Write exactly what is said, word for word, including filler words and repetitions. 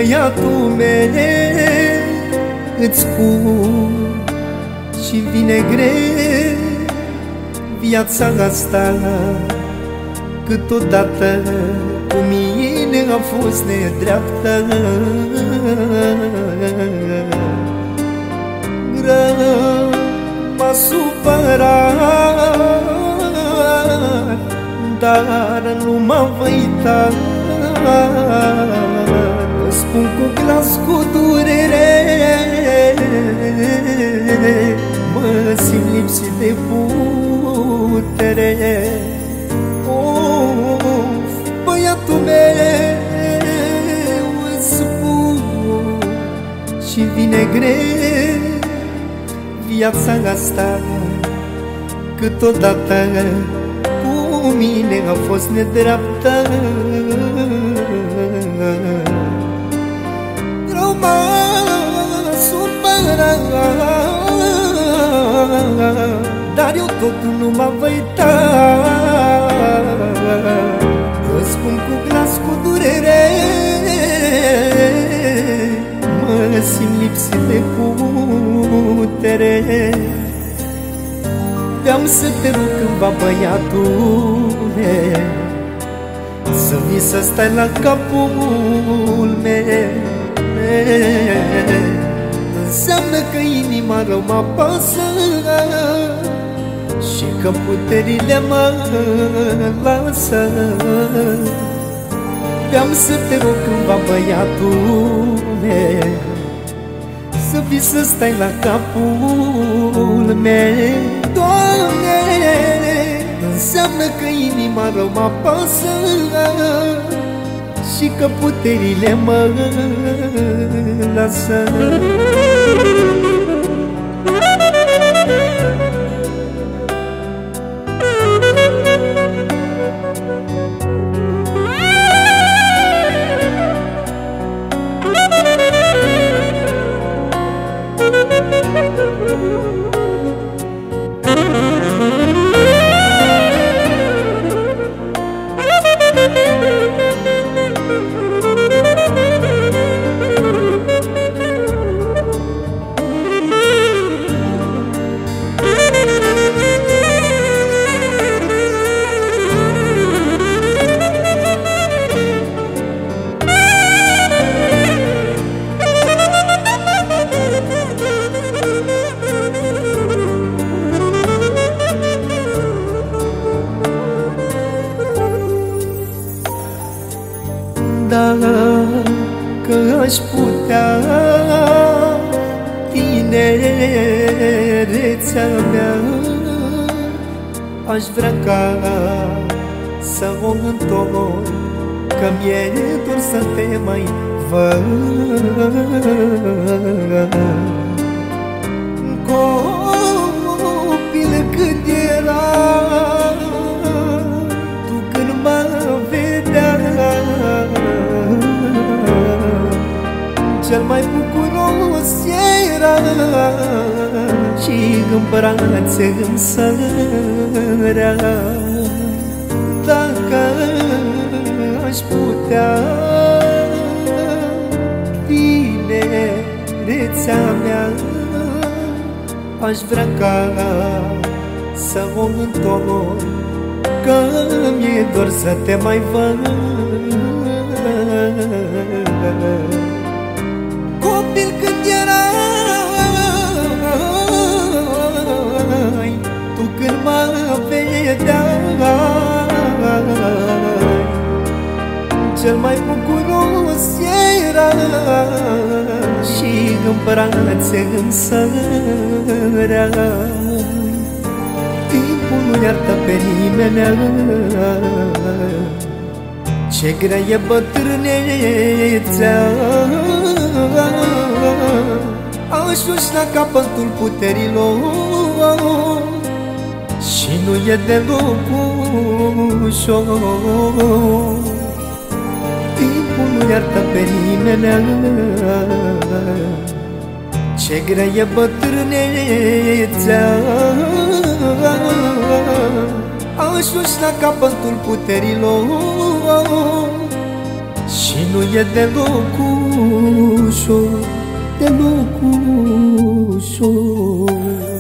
băiatul meu, îți spun și vine greu viața asta, câteodată cu mine a fost nedreaptă. Greu m-a supărat, dar nu mă voi uita. Spun cu glas, cu durere, mă simt lipsit de putere. Of, băiatul meu, îți spun și vine greu viața asta, câteodată cu mine a fost nedreaptă. Rău m-a supărat, dar eu tot nu mă voi uita. Îți spun cu glas, cu durere, mă simt lipsit de putere. Vreau să te rog cândva, băiatule, să vii să stai la capul meu. Înseamnă că inima rău mă apasă și că puterile mă lasă. Vreau să te rog cândva, băiatule, să vii să stai la capul meu. Doamne, înseamnă că inima rău mă apasă și că puterile mă lasă. Dacă aș putea, tinerețea mea, aș vrea ca să o întorc, că mi-e dor să te mai văd. Copil cât era, tu când mă vedea, cel mai bucuros era și în brațe îmi sărea. Dacă aș putea, tinerețea mea, aș vrea ca să o întorc, că mi-e dor să te mai văd. Copil când erai, tu când mă vedeai, cel mai bucuros era și în brațe îmi sărea. Timpul nu iartă pe nimeni, ce grea e bătrânețea. Ajungi la capătul puterilor și nu e deloc ușor. Timpul nu iartă pe nimeni, ce grea e bătrânețea. Ajungi la capătul puterilor și nu e deloc ușor, deloc ușor.